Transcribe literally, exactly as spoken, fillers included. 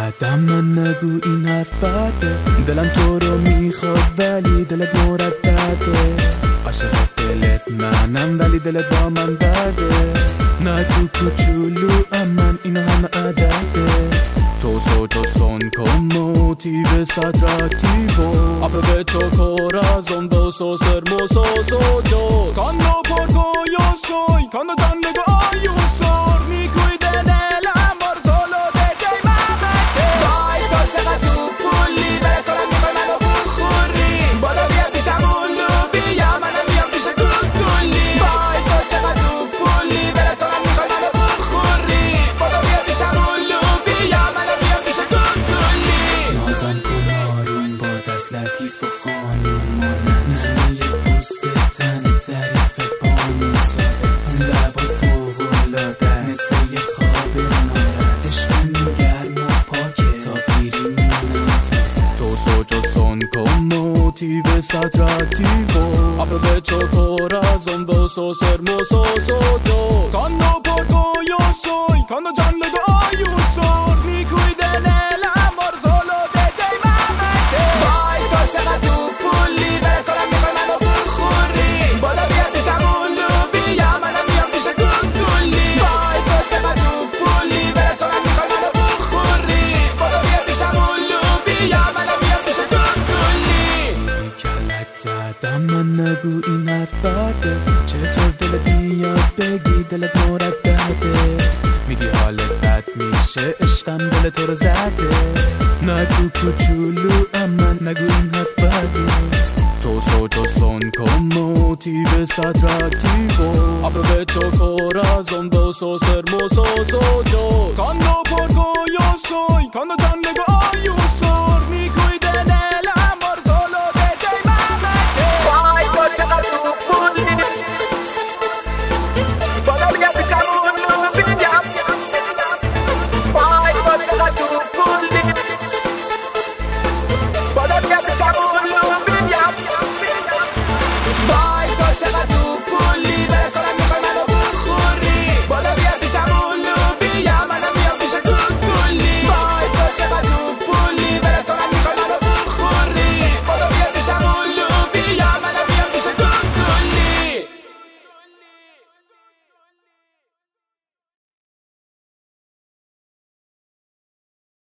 زدم من نگو این حرف بده، دلم تو رو میخواد ولی دلت مردده، عاشق دلت منم ولی دلت با من بده، نگو کوچولو من اینو همه عدده، تو soy son como tive atractivo, aprovecho corazón, vos sos hermoso, soy yo. Cuando porgo yo soy, cuando dan nega yo soy, mi cuida del amor solo de que mamete. Vay, tocha tu puli, vele con la misma mano bukhuri, bolo via bishamulu, via mana via bishakuli. Vay, tocha tu puli, vele con la misma mano bukhuri, bolo via bishamulu, via mana via bishakuli. نازم کن آروم با دست لطیف و خانوم مانند پوست تنت ظریف بانو ساده لبای فوق‌العاده مثل یه خواب نارس عشقم گرم و پاکه تا پیری مونم تو soy yo son como tive atractivo, aprovecho corazón, vos sos hermoso, soy yo. Cuando porgo yo soy, cuando ya le doy yo soy, mi cuida del amor solo de que mamete. Vay, tocha tu puli, vele con la misma mano bukhuri, bolo via bishamulu, via mana via bishakuli. Vay, tocha tu puli, vele con la misma mano bukhuri, bolo via bishamulu, via mana via bishakuli. کلک زدم من نگو این حرف بده، چطور دلت میاد بگی دلت مردده، میگی حالت بد میشه عشقم دل تو رو زده، نگو کوچولو من نگو این حرف بده. تو soy yo son como tive atractivo, aprovecho corazón, vos sos hermoso, soy yo. Cuando